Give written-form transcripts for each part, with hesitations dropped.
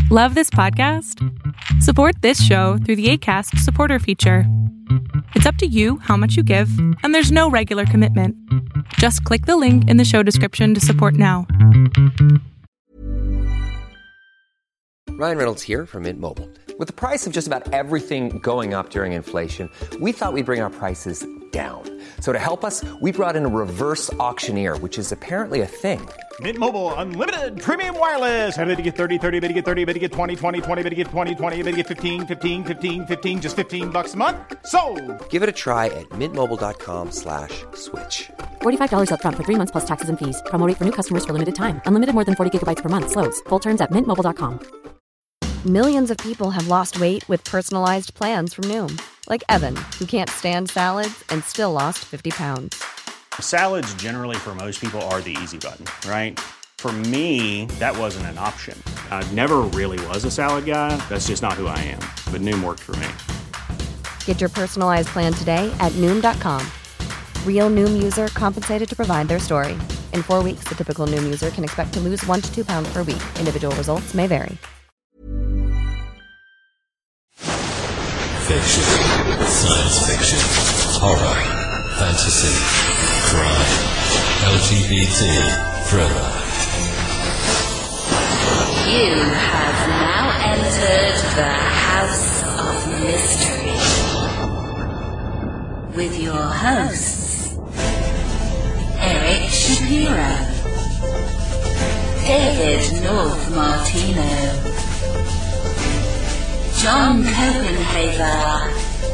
Love this podcast? Support this show through the Acast supporter feature. It's up to you how much you give, and there's no regular commitment. Just click the link in the show description to support now. Ryan Reynolds here from Mint Mobile. With the price of just about everything going up during inflation, we thought we'd bring our prices down. So to help us, we brought in a reverse auctioneer, which is apparently a thing. Mint Mobile Unlimited Premium Wireless. How to get 30, 30, bit to get 30, bit to get 20, 20, 20, bit to get 20, 20, bit to get 15, 15, 15, 15, just $15 a month? Sold! Give it a try at mintmobile.com/switch. $45 up front for 3 months plus taxes and fees. Promo rate for new customers for limited time. Unlimited more than 40 gigabytes per month. Slows full terms at mintmobile.com. Millions of people have lost weight with personalized plans from Noom. Like Evan, who can't stand salads and still lost 50 pounds. Salads generally for most people are the easy button, right? For me, that wasn't an option. I never really was a salad guy. That's just not who I am. But Noom worked for me. Get your personalized plan today at Noom.com. Real Noom user compensated to provide their story. In 4 weeks, the typical Noom user can expect to lose 1 to 2 pounds per week. Individual results may vary. Fiction, science fiction, horror, fantasy, crime, LGBT, thriller. You have now entered the House of Mystery with your hosts, Eric Shapiro, David North Martino, John Copenhaver,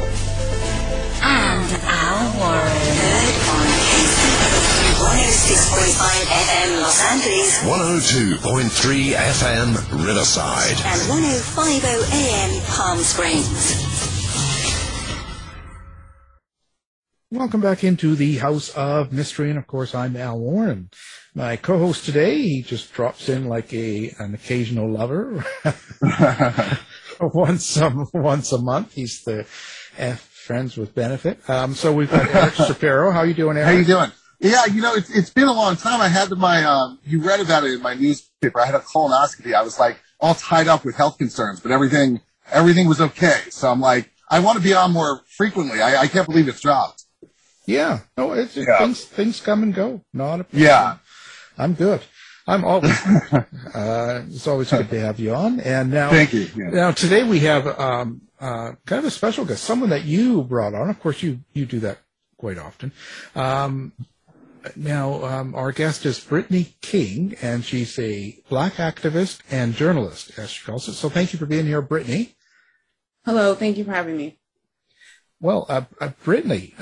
and Al Warren. Heard on KCOQ 106.5 FM Los Angeles, 102.3 FM Riverside, and 105.0 AM Palm Springs. Welcome back into the House of Mystery, and of course I'm Al Warren. My co-host today, he just drops in like an occasional lover. once a month. He's the Friends with Benefit. So we've got Eric Shapiro. How you doing, Eric? How you doing? Yeah, it's been a long time. I had you read about it in my newspaper. I had a colonoscopy. I was like all tied up with health concerns, but everything was okay. So I'm like, I want to be on more frequently. I can't believe it's dropped. Yeah. No, things come and go. Not a problem. Yeah. I'm good. I'm always. It's always good to have you on. And now, thank you. Yeah. Now today we have kind of a special guest, someone that you brought on. Of course, you do that quite often. Our guest is Brittany King, and she's a Black activist and journalist, as she calls it. So thank you for being here, Brittany. Hello, thank you for having me. Well, Brittany,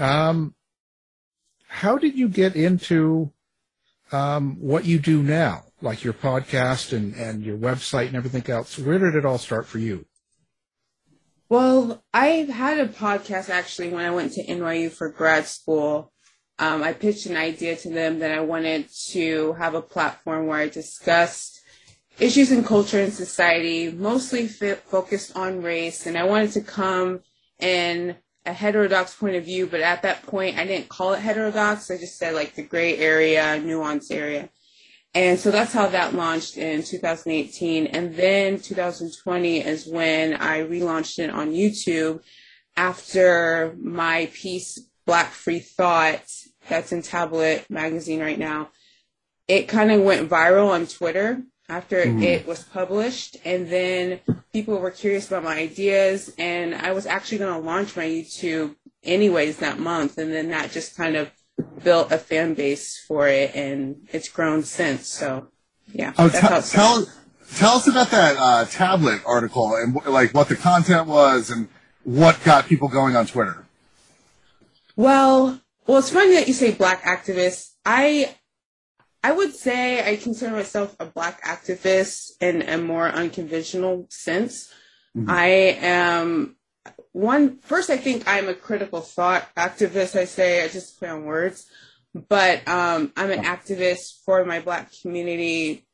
how did you get into what you do now, like your podcast and your website and everything else? Where did it all start for you? Well, I've had a podcast actually when I went to NYU for grad school. I pitched an idea to them that I wanted to have a platform where I discussed issues in culture and society, mostly focused on race. And I wanted to come in a heterodox point of view, but at that point, I didn't call it heterodox. I just said like the gray area, nuance area. And so that's how that launched in 2018. And then 2020 is when I relaunched it on YouTube after my piece, Black Free Thought, that's in Tablet magazine right now. It kind of went viral on Twitter after it was published, and then people were curious about my ideas, and I was actually going to launch my YouTube anyways that month, and then that just kind of built a fan base for it, and it's grown since. So yeah. That's how it started. Tell us about that Tablet article and like what the content was and what got people going on Twitter. Well, it's funny that you say Black activist. I would say I consider myself a Black activist in a more unconventional sense. Mm-hmm. I am first I think I'm a critical thought activist. I just play on words, but I'm an activist for my Black community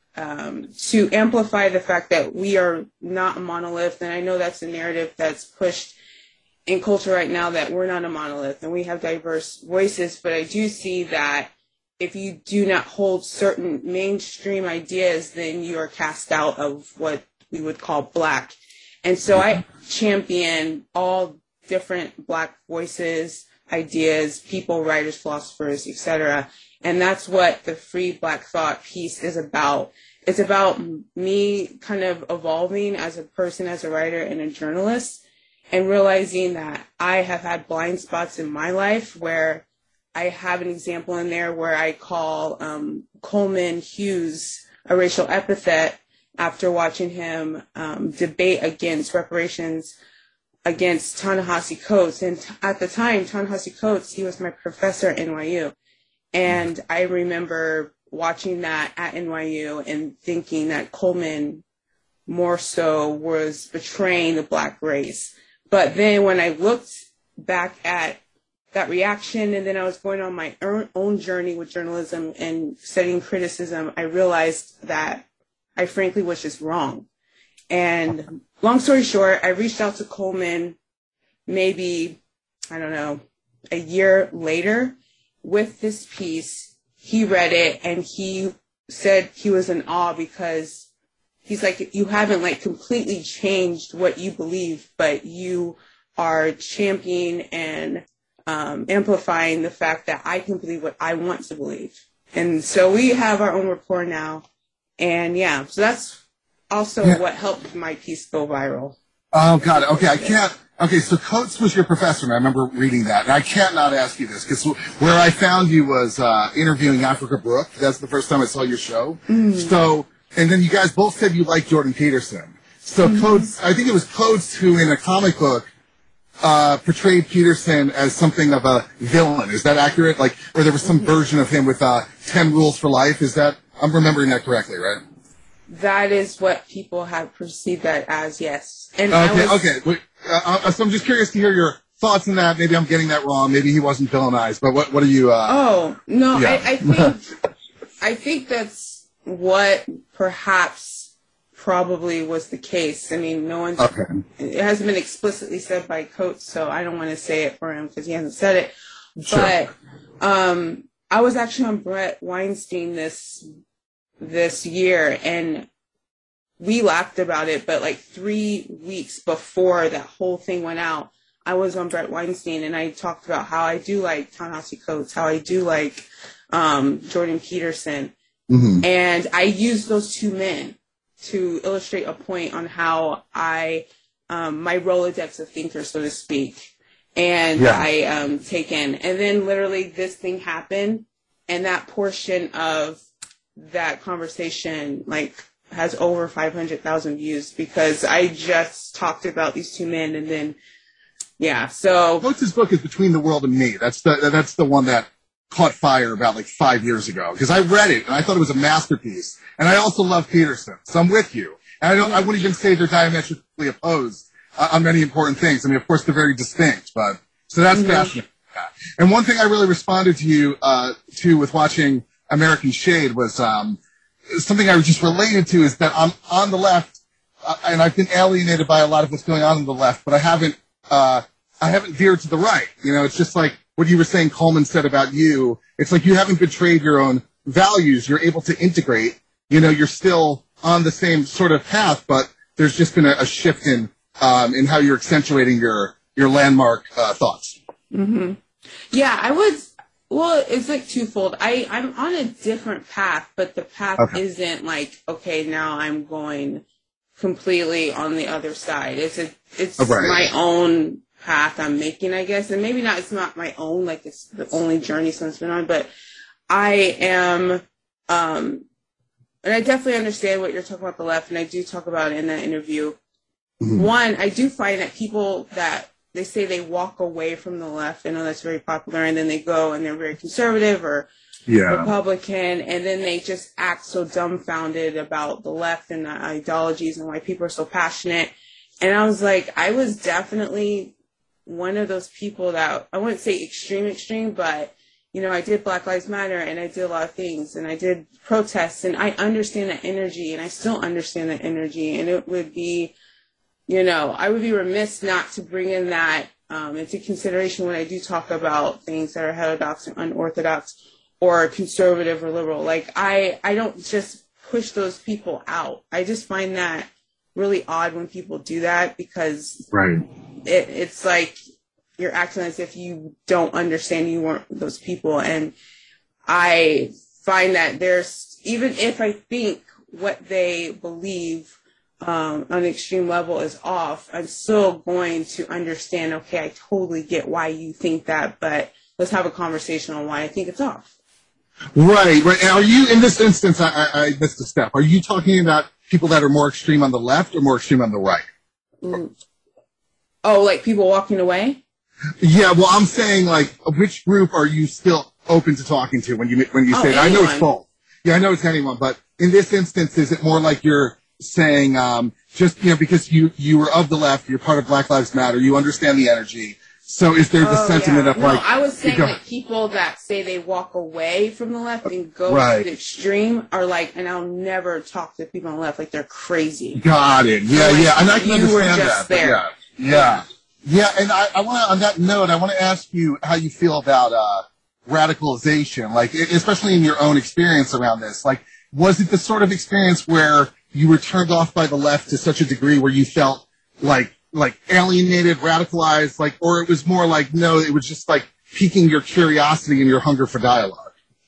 to amplify the fact that we are not a monolith. And I know that's a narrative that's pushed in culture right now, that we're not a monolith and we have diverse voices. But I do see that if you do not hold certain mainstream ideas, then you are cast out of what we would call Black. And so I champion all different Black voices, ideas, people, writers, philosophers, etc. And that's what the Free Black Thought piece is about. It's about me kind of evolving as a person, as a writer and a journalist, and realizing that I have had blind spots in my life where I have an example in there where I call Coleman Hughes a racial epithet after watching him debate against reparations against Ta-Nehisi Coates. And at the time, Ta-Nehisi Coates, he was my professor at NYU. And I remember watching that at NYU and thinking that Coleman more so was betraying the Black race. But then when I looked back at that reaction, and then I was going on my own journey with journalism and studying criticism, I realized that I frankly was just wrong. And long story short, I reached out to Coleman maybe, I don't know, a year later with this piece. He read it and he said he was in awe because he's like, you haven't like completely changed what you believe, but you are championing and amplifying the fact that I can believe what I want to believe. And so we have our own rapport now. And yeah, so that's also what helped my piece go viral. Oh, God. Okay, I can't. Okay, so Coates was your professor, and I remember reading that. And I can't not ask you this, because where I found you was interviewing Africa Brooke. That's the first time I saw your show. So, and then you guys both said you liked Jordan Peterson. So Coates, I think it was Coates who, in a comic book, portrayed Peterson as something of a villain. Is that accurate? Like, or there was some version of him with 10 rules for life. Is that, I'm remembering that correctly, right? That is what people have perceived that as, yes. And okay. So I'm just curious to hear your thoughts on that. Maybe I'm getting that wrong. Maybe he wasn't villainized. But what are you? Oh no, yeah. I think that's what perhaps probably was the case. I mean, no one's. Okay. It hasn't been explicitly said by Coates, so I don't want to say it for him because he hasn't said it. Sure. But I was actually on Brett Weinstein this year, and we laughed about it, but like 3 weeks before that whole thing went out, I was on Brett Weinstein and I talked about how I do like Ta-Nehisi Coates, how I do like Jordan Peterson. And I used those two men to illustrate a point on how I, my Rolodex of thinkers, so to speak, and I take in. And then literally this thing happened, and that portion of that conversation like has over 500,000 views because I just talked about these two men. And then so Coates' book is Between the World and Me. That's the one that caught fire about like 5 years ago, because I read it and I thought it was a masterpiece. And I also love Peterson, so I'm with you. And I wouldn't even say they're diametrically opposed on many important things. I mean, of course, they're very distinct, but so that's fascinating. And one thing I really responded to you to with watching American Shade was something I just related to, is that I'm on the left, and I've been alienated by a lot of what's going on the left, but I haven't veered to the right. You know, it's just like what you were saying Coleman said about you. It's like you haven't betrayed your own values. You're able to integrate. You know, you're still on the same sort of path, but there's just been a shift in how you're accentuating your landmark thoughts. Yeah, I was. Well, it's like twofold. I'm on a different path, but the path isn't like, okay, now I'm going completely on the other side. It's my own path I'm making, I guess. And maybe not, it's not my own, like it's the only journey someone's been on, but I am, and I definitely understand what you're talking about the left, and I do talk about it in that interview. One, I do find that people that they say they walk away from the left. I know that's very popular. And then they go and they're very conservative or Republican. And then they just act so dumbfounded about the left and the ideologies and why people are so passionate. And I was like, I was definitely one of those people that, I wouldn't say extreme, but, you know, I did Black Lives Matter and I did a lot of things and I did protests, and I understand that energy, and I still understand that energy. And it would be, you know, I would be remiss not to bring in that into consideration when I do talk about things that are heterodox and unorthodox or conservative or liberal. Like, I don't just push those people out. I just find that really odd when people do that because it's like you're acting as if you don't understand you weren't those people. And I find that there's, even if I think what they believe on an extreme level is off, I'm still going to understand, okay, I totally get why you think that, but let's have a conversation on why I think it's off. Right. And are you, in this instance, I missed a step, are you talking about people that are more extreme on the left or more extreme on the right? Oh, like people walking away? Yeah, well, I'm saying, like, which group are you still open to talking to when you say that? I know it's both. Yeah, I know it's anyone, but in this instance, is it more like you're saying, just, because you were of the left, you're part of Black Lives Matter, you understand the energy, so is there the sentiment of, like... No, I was saying that people that say they walk away from the left and go to the extreme are like, and I'll never talk to people on the left, like they're crazy. Got it. Yeah, like, yeah, and I can understand that. There. Yeah, and I want to, on that note, I want to ask you how you feel about radicalization, like, especially in your own experience around this. Like, was it the sort of experience where you were turned off by the left to such a degree where you felt like alienated, radicalized, like, or it was more like, no, it was just like piquing your curiosity and your hunger for dialogue?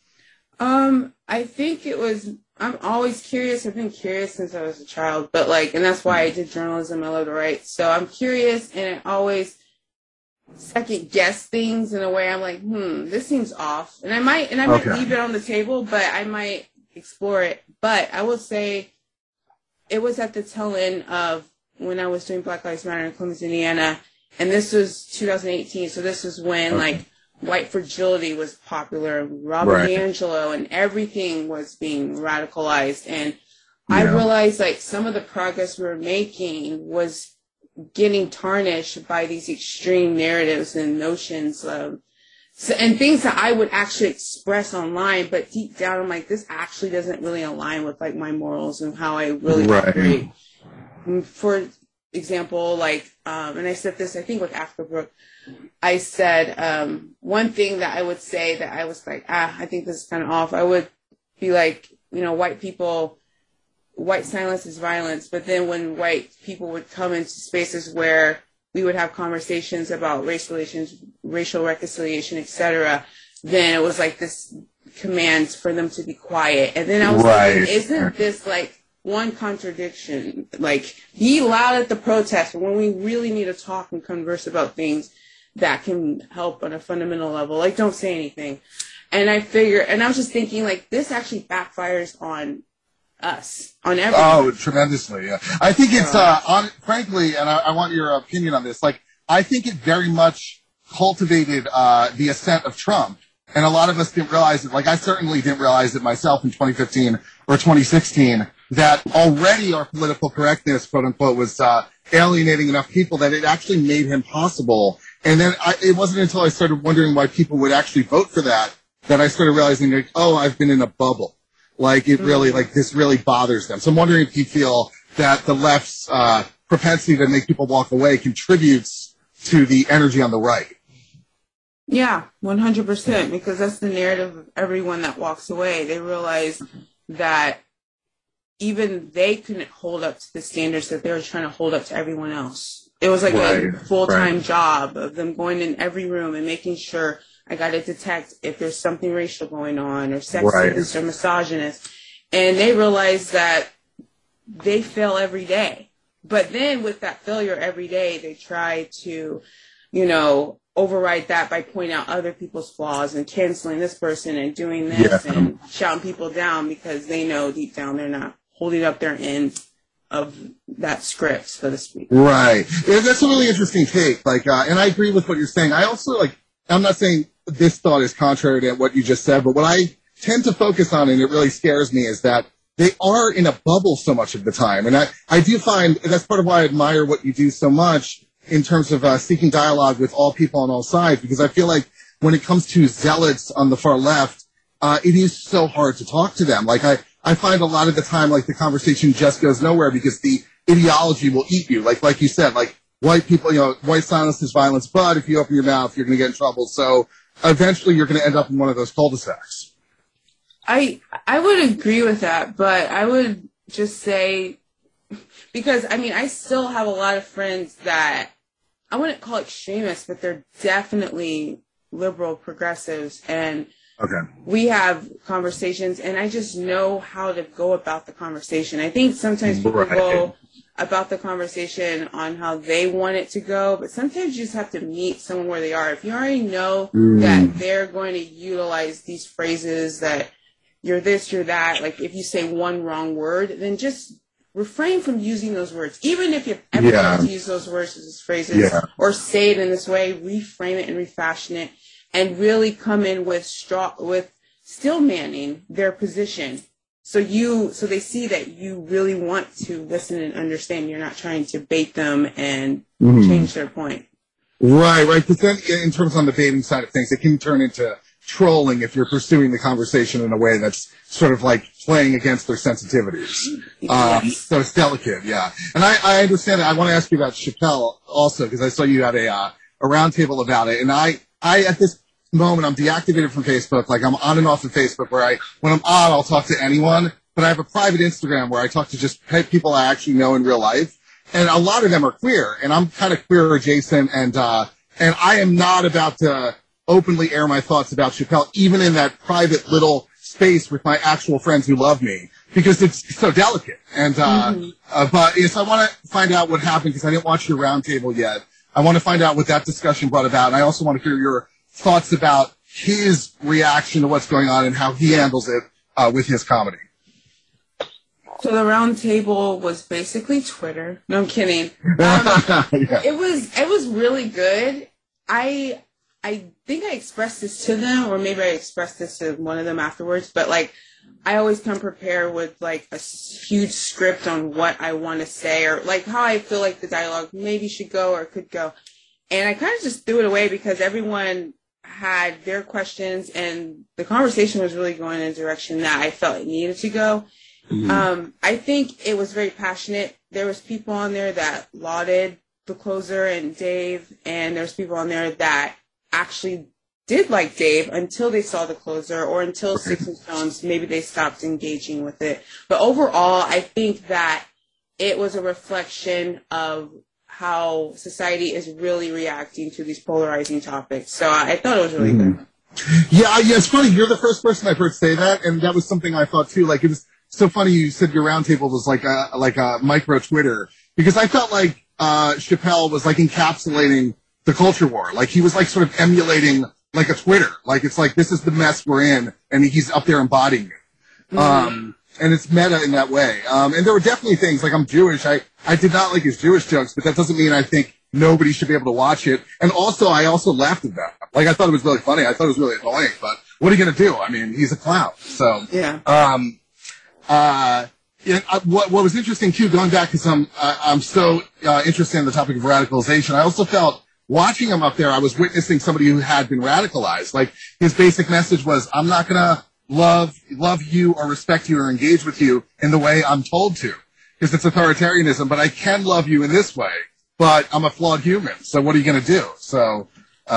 I think it was, I'm always curious. I've been curious since I was a child, but like, and that's why I did journalism. I love to write. So I'm curious, and I always second guess things in a way. I'm like, this seems off. And I might leave it on the table, but I might explore it. But I will say it was at the tail end of when I was doing Black Lives Matter in Columbus, Indiana. And this was 2018. So this was when like white fragility was popular, Robert DiAngelo, and everything was being radicalized. And I realized like some of the progress we were making was getting tarnished by these extreme narratives and notions and things that I would actually express online, but deep down I'm like, this actually doesn't really align with like my morals and how I really operate. For example, like, and I said this, I think with Africa Brooke, I said, one thing that I would say that I was like, I think this is kind of off. I would be like, white silence is violence. But then when white people would come into spaces where we would have conversations about race relations, racial reconciliation, etc., then it was like this commands for them to be quiet. And then I was like, isn't this like one contradiction? Like, be loud at the protest when we really need to talk and converse about things that can help on a fundamental level. Like, don't say anything. And I was just thinking, like, this actually backfires on us, on everyone. Oh, tremendously, yeah. I think it's, frankly, and I want your opinion on this, like, I think it very much cultivated the ascent of Trump. And a lot of us didn't realize it. Like, I certainly didn't realize it myself in 2015 or 2016, that already our political correctness, quote unquote, was alienating enough people that it actually made him possible. And then it wasn't until I started wondering why people would actually vote for that I started realizing, like, oh, I've been in a bubble. Like, it really, like, this really bothers them. So I'm wondering if you feel that the left's propensity to make people walk away contributes to the energy on the right. Yeah, 100%, because that's the narrative of everyone that walks away. They realize that even they couldn't hold up to the standards that they were trying to hold up to everyone else. It was like a full-time job of them going in every room and making sure I got to detect if there's something racial going on or sexist or misogynist. And they realize that they fail every day. But then with that failure every day, they try to, override that by pointing out other people's flaws and canceling this person and doing this and shouting people down because they know deep down they're not holding up their end of that script, so to speak. Right. Yeah, that's a really interesting take. Like, and I agree with what you're saying. I also, like, I'm not saying this thought is contrary to what you just said, but what I tend to focus on, and it really scares me, is that they are in a bubble so much of the time. And I do find that's part of why I admire what you do so much in terms of seeking dialogue with all people on all sides, because I feel like when it comes to zealots on the far left, it is so hard to talk to them. Like, I find a lot of the time, like, the conversation just goes nowhere because the ideology will eat you. Like you said, like, white people, white silence is violence, but if you open your mouth, you're going to get in trouble. So eventually you're going to end up in one of those cul-de-sacs. I would agree with that, but I would just say because, I mean, I still have a lot of friends that I wouldn't call extremists, but they're definitely liberal progressives. And we have conversations, and I just know how to go about the conversation. I think sometimes people go about the conversation on how they want it to go, but sometimes you just have to meet someone where they are. If you already know that they're going to utilize these phrases that you're this, you're that, like if you say one wrong word, then just refrain from using those words. Even if you're ever going to use those words as phrases or say it in this way, reframe it and refashion it, and really come in with still manning their position. So they see that you really want to listen and understand. You're not trying to bait them and change their point. Right. Because then in terms on the baiting side of things, it can turn into trolling if you're pursuing the conversation in a way that's sort of like playing against their sensitivities. So it's delicate, yeah. And I understand that. I want to ask you about Chappelle also, because I saw you had a roundtable about it. And I at this moment, I'm deactivated from Facebook. Like, I'm on and off of Facebook where when I'm on, I'll talk to anyone. But I have a private Instagram where I talk to just people I actually know in real life. And a lot of them are queer. And I'm kind of queer adjacent. And I am not about to openly air my thoughts about Chappelle, even in that private little space with my actual friends who love me, because it's so delicate. And, but yes, I want to find out what happened, because I didn't watch your roundtable yet. I want to find out what that discussion brought about. And I also want to hear your thoughts about his reaction to what's going on and how he handles it with his comedy. So the round table was basically Twitter. No, I'm kidding. It was really good. I think I expressed this to them, or maybe I expressed this to one of them afterwards, but like, I always come prepared with like a huge script on what I want to say, or like how I feel like the dialogue maybe should go or could go. And I kind of just threw it away because everyone had their questions, and the conversation was really going in a direction that I felt it needed to go. I think it was very passionate. There was people on there that lauded the closer and Dave, and there's people on there that actually did like Dave until they saw the closer, or until Sticks and Stones, maybe they stopped engaging with it. But overall, I think that it was a reflection of how society is really reacting to these polarizing topics. So I thought it was really good. Yeah, it's funny. You're the first person I've heard say that, and that was something I thought too. Like, it was so funny you said your roundtable was like a micro Twitter, because I felt like Chappelle was like encapsulating the culture war. Like, he was like sort of emulating like a Twitter. Like, it's like, this is the mess we're in, and he's up there embodying it. And it's meta in that way. And there were definitely things, like, I'm Jewish. I did not like his Jewish jokes, but that doesn't mean I think nobody should be able to watch it. And also, I also laughed at that. Like, I thought it was really funny. I thought it was really annoying, but what are you going to do? I mean, he's a clown. So, what was interesting too, going back, because I'm so interested in the topic of radicalization. I also felt, watching him up there, I was witnessing somebody who had been radicalized. Like, his basic message was, I'm not gonna love you or respect you or engage with you in the way I'm told to, because it's authoritarianism, but I can love you in this way, but I'm a flawed human, so what are you gonna do? So,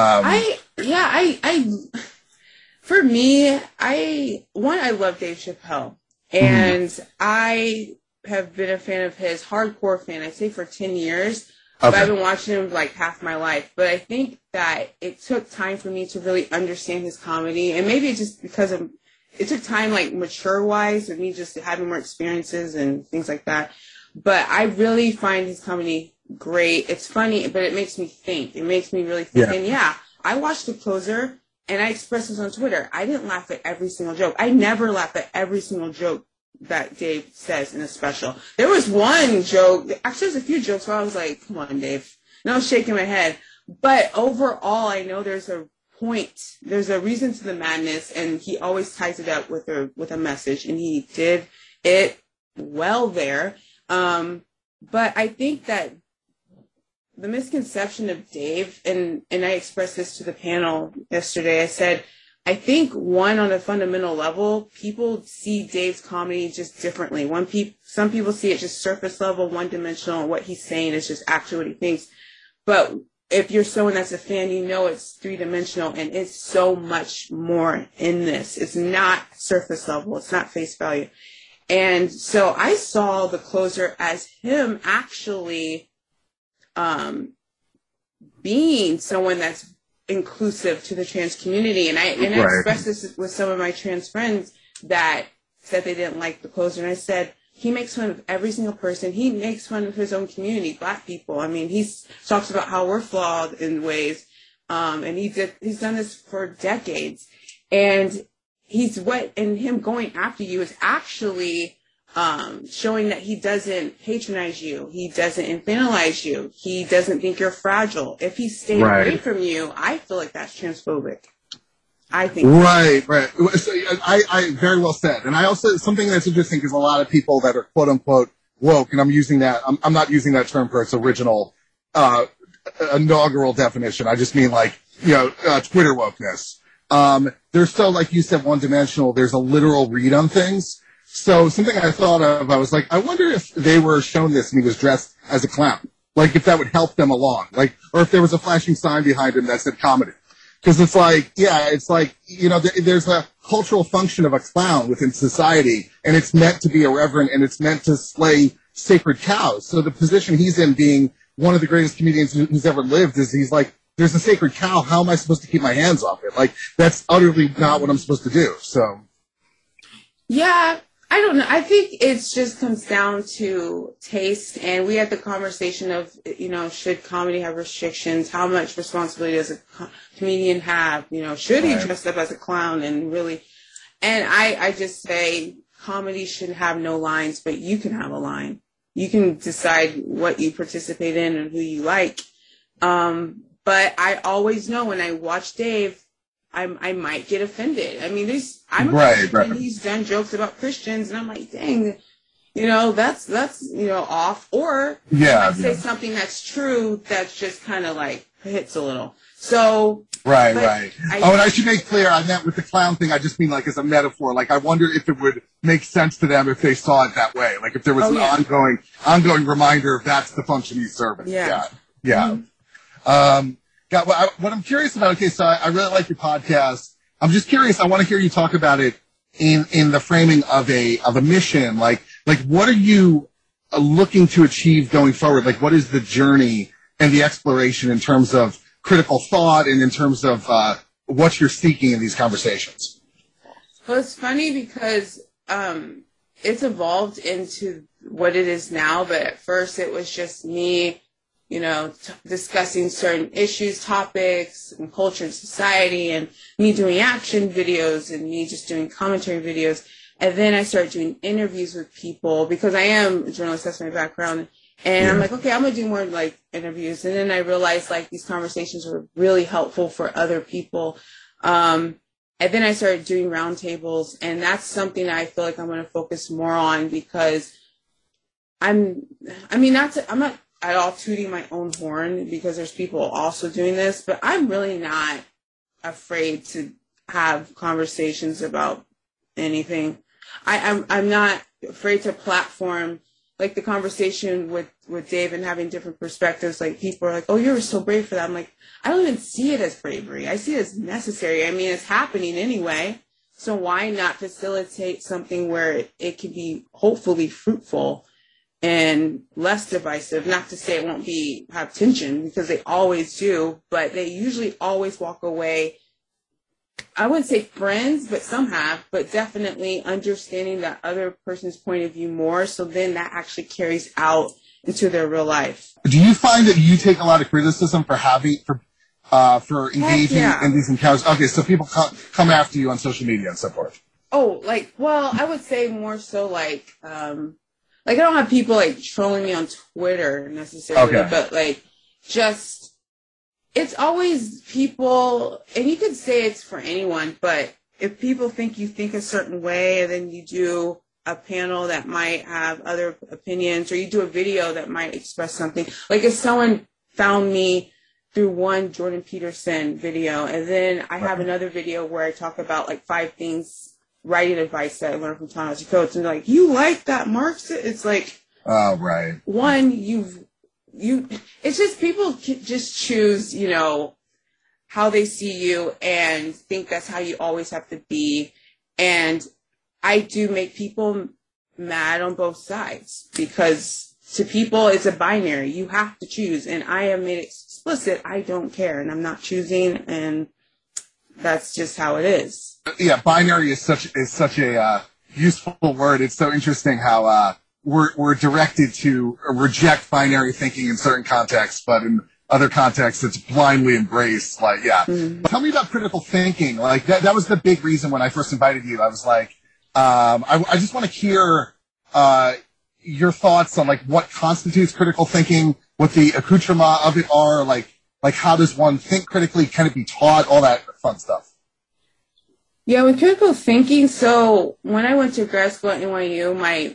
for me, I love Dave Chappelle, and I have been a fan of his, hardcore fan, I'd say for 10 years. But I've been watching him like half my life. But I think that it took time for me to really understand his comedy. And maybe it's just because it took time, like, mature-wise, with me just having more experiences and things like that. But I really find his comedy great. It's funny, but it makes me think. It makes me really think. And I watched The Closer, and I expressed this on Twitter. I didn't laugh at every single joke. I never laugh at every single joke that Dave says in a special. There was one joke, actually there's a few jokes where I was like, come on, Dave. And I was shaking my head. But overall, I know there's a point, there's a reason to the madness, and he always ties it up with a message, and he did it well there. But I think that the misconception of Dave, and I expressed this to the panel yesterday, I said, I think, one, on a fundamental level, people see Dave's comedy just differently. Some people see it just surface level, one-dimensional, and what he's saying is just actually what he thinks. But if you're someone that's a fan, you know it's three-dimensional, and it's so much more in this. It's not surface level. It's not face value. And so I saw The Closer as him actually being someone that's inclusive to the trans community. And I expressed this with some of my trans friends that said they didn't like The Closer. And I said, he makes fun of every single person. He makes fun of his own community, Black people. I mean, he talks about how we're flawed in ways. And he's done this for decades. And him going after you is actually showing that he doesn't patronize you. He doesn't infantilize you. He doesn't think you're fragile. If he stayed away from you, I feel like that's transphobic. I think. Right. So I very well said. And I also, something that's interesting is a lot of people that are quote unquote woke, and I'm not using that term for its original, inaugural definition. I just mean like, Twitter wokeness. They're so, like you said, one-dimensional. There's a literal read on things. So something I thought of, I was like, I wonder if they were shown this and he was dressed as a clown. Like, if that would help them along. Like, or if there was a flashing sign behind him that said comedy. Because it's like, there's a cultural function of a clown within society, and it's meant to be irreverent, and it's meant to slay sacred cows. So the position he's in, being one of the greatest comedians who's ever lived, is he's like, there's a sacred cow. How am I supposed to keep my hands off it? Like, that's utterly not what I'm supposed to do. So, yeah, I don't know. I think it just comes down to taste. And we had the conversation of, should comedy have restrictions? How much responsibility does a comedian have? Should he dress up as a clown and really? And I just say comedy should have no lines, but you can have a line. You can decide what you participate in and who you like. But I always know when I watch Dave, I might get offended. I mean, and he's done jokes about Christians, and I'm like, dang, that's off. Or I say something that's true that's just kind of like hits a little. So right. And I should make clear, I meant with the clown thing, I just mean like as a metaphor. Like, I wonder if it would make sense to them if they saw it that way. Like, if there was an ongoing reminder of that's the function he's serving. Yeah. Mm-hmm. What I'm curious about, okay, so I really like your podcast. I'm just curious, I want to hear you talk about it in the framing of a mission. Like what are you looking to achieve going forward? Like, what is the journey and the exploration in terms of critical thought and in terms of what you're seeking in these conversations? Well, it's funny because it's evolved into what it is now, but at first it was just me discussing certain issues, topics, and culture and society, and me doing action videos and me just doing commentary videos. And then I started doing interviews with people because I am a journalist, that's my background. And I'm like, okay, I'm going to do more like interviews. And then I realized like these conversations were really helpful for other people. And then I started doing roundtables, and that's something that I feel like I'm going to focus more on because I'm not at all tooting my own horn because there's people also doing this, but I'm really not afraid to have conversations about anything. I'm not afraid to platform, like the conversation with Dave and having different perspectives. Like, people are like, oh, you're so brave for that. I'm like, I don't even see it as bravery. I see it as necessary. I mean, it's happening anyway. So why not facilitate something where it can be hopefully fruitful and less divisive? Not to say it won't have tension, because they always do, but they usually always walk away, I wouldn't say friends, but some have, but definitely understanding that other person's point of view more, so then that actually carries out into their real life. Do you find that you take a lot of criticism for engaging in these encounters? Okay, so people come after you on social media and so forth. Oh, I would say more so I don't have people like trolling me on Twitter necessarily, but it's always people, and you could say it's for anyone, but if people think you think a certain way and then you do a panel that might have other opinions, or you do a video that might express something, like if someone found me through one Jordan Peterson video, and then I have another video where I talk about like 5 things, writing advice that I learned from Ta-Nehisi Coates, and they're like, you like that Marxist? It's like, one, it's just people just choose, how they see you and think that's how you always have to be. And I do make people mad on both sides because to people it's a binary. You have to choose, and I have made it explicit. I don't care, and I'm not choosing, and that's just how it is. Yeah, binary is such a useful word. It's so interesting how we're directed to reject binary thinking in certain contexts, but in other contexts it's blindly embraced. Like, yeah. Mm-hmm. Tell me about critical thinking. Like that was the big reason when I first invited you. I was like, I just want to hear your thoughts on like what constitutes critical thinking, what the accoutrements of it are, like how does one think critically, can it be taught, all that fun stuff. Yeah, with critical thinking, so when I went to grad school at NYU, my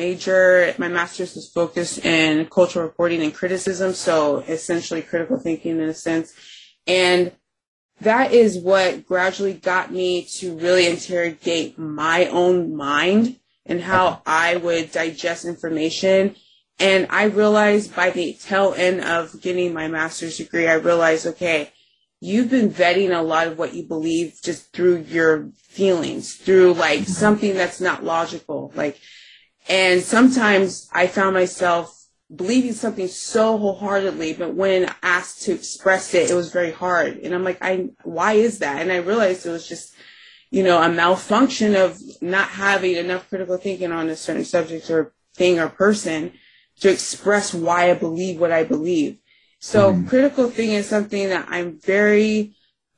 master's was focused in cultural reporting and criticism, so essentially critical thinking in a sense. And that is what gradually got me to really interrogate my own mind and how I would digest information. And I realized by the tail end of getting my master's degree, I realized, okay, you've been vetting a lot of what you believe just through your feelings, through like something that's not logical. And sometimes I found myself believing something so wholeheartedly, but when asked to express it, it was very hard. And I'm like, why is that? And I realized it was just, a malfunction of not having enough critical thinking on a certain subject or thing or person to express why I believe what I believe. So critical thinking is something that I'm very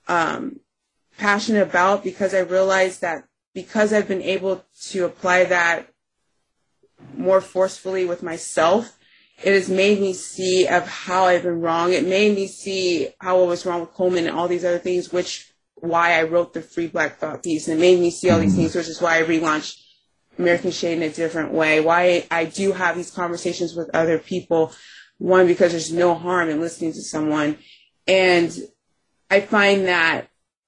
passionate about because I realized that because I've been able to apply that more forcefully with myself, it has made me see of how I've been wrong. It made me see how I was wrong with Coleman and all these other things, why I wrote the Free Black Thought piece. And it made me see all these things, which is why I relaunched American Shade in a different way, why I do have these conversations with other people. One, because there's no harm in listening to someone. And I find that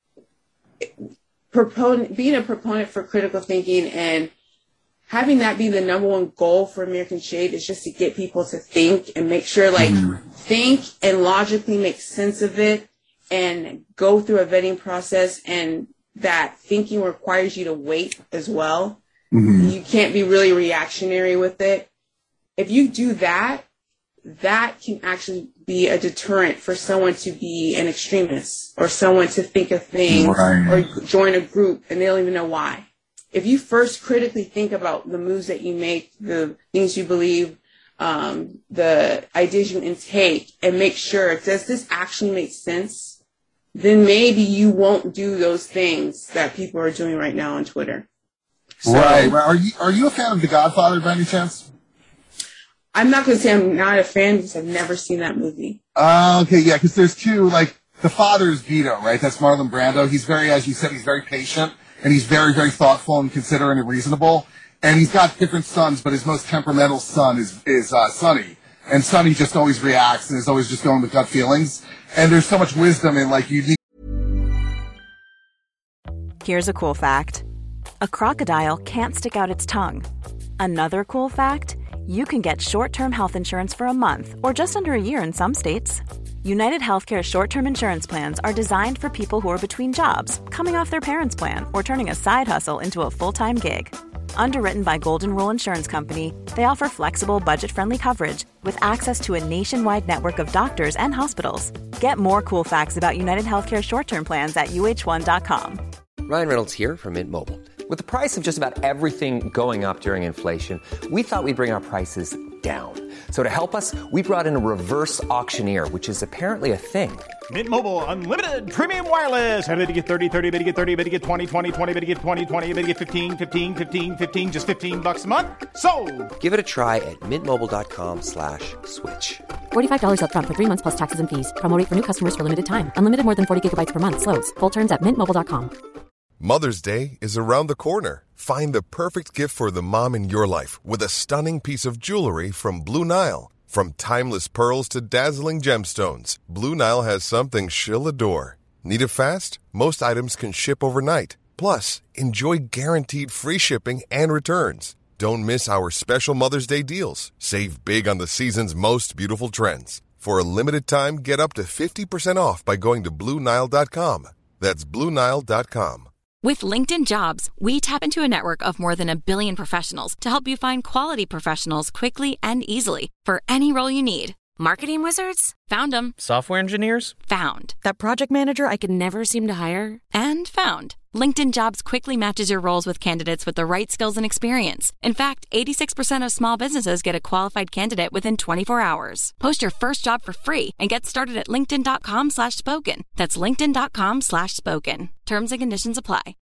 being a proponent for critical thinking and having that be the number one goal for American Shade is just to get people to think and make sure, think and logically make sense of it and go through a vetting process. And that thinking requires you to wait as well. Mm-hmm. You can't be really reactionary with it. If you do that, that can actually be a deterrent for someone to be an extremist or someone to think a thing or join a group and they don't even know why. If you first critically think about the moves that you make, the things you believe, the ideas you intake, and make sure, does this actually make sense? Then maybe you won't do those things that people are doing right now on Twitter. So, right. Are you a fan of The Godfather by any chance? I'm not going to say I'm not a fan because I've never seen that movie. Okay, yeah, because there's two, the father's Vito, right? That's Marlon Brando. He's very, as you said, he's very patient, and he's very, very thoughtful and considerate and reasonable. And he's got different sons, but his most temperamental son is Sonny. And Sonny just always reacts and is always just going with gut feelings. And there's so much wisdom in, you need. Here's a cool fact. A crocodile can't stick out its tongue. Another cool fact, you can get short-term health insurance for a month or just under a year in some states. United Healthcare short-term insurance plans are designed for people who are between jobs, coming off their parents' plan, or turning a side hustle into a full-time gig. Underwritten by Golden Rule Insurance Company, they offer flexible, budget-friendly coverage with access to a nationwide network of doctors and hospitals. Get more cool facts about United Healthcare short-term plans at uh1.com. Ryan Reynolds here from Mint Mobile. With the price of just about everything going up during inflation, we thought we'd bring our prices down. So to help us, we brought in a reverse auctioneer, which is apparently a thing. Mint Mobile Unlimited Premium Wireless. How to get 30, 30, bit to get 30, bit to get 20, 20, 20, bit to get 20, 20, bit to get 15, 15, 15, 15, just $15 a month? Sold! Give it a try at mintmobile.com/switch. $45 up front for 3 months plus taxes and fees. Promo rate for new customers for limited time. Unlimited more than 40 gigabytes per month. Slows full terms at mintmobile.com. Mother's Day is around the corner. Find the perfect gift for the mom in your life with a stunning piece of jewelry from Blue Nile. From timeless pearls to dazzling gemstones, Blue Nile has something she'll adore. Need it fast? Most items can ship overnight. Plus, enjoy guaranteed free shipping and returns. Don't miss our special Mother's Day deals. Save big on the season's most beautiful trends. For a limited time, get up to 50% off by going to BlueNile.com. That's BlueNile.com. With LinkedIn Jobs, we tap into a network of more than 1 billion professionals to help you find quality professionals quickly and easily for any role you need. Marketing wizards? Found them. Software engineers? Found. That project manager I could never seem to hire? And found. LinkedIn Jobs quickly matches your roles with candidates with the right skills and experience. In fact, 86% of small businesses get a qualified candidate within 24 hours. Post your first job for free and get started at linkedin.com/spoken. That's linkedin.com/spoken. Terms and conditions apply.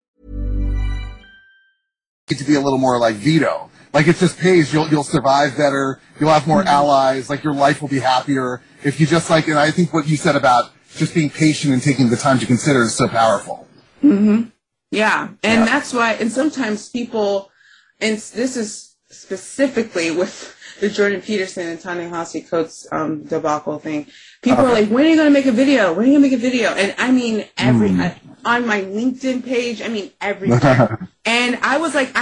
To be a little more like Vito. Like, it just pays. You'll survive better. You'll have more allies. Like, your life will be happier if you just like. And I think what you said about just being patient and taking the time to consider is so powerful. Mm-hmm. Yeah, and that's why. And sometimes people, and this is specifically with the Jordan Peterson and Ta-Nehisi Coates debacle thing. People are like, "When are you going to make a video? When are you going to make a video?" And I mean, on my LinkedIn page, I mean, everywhere. And I was like,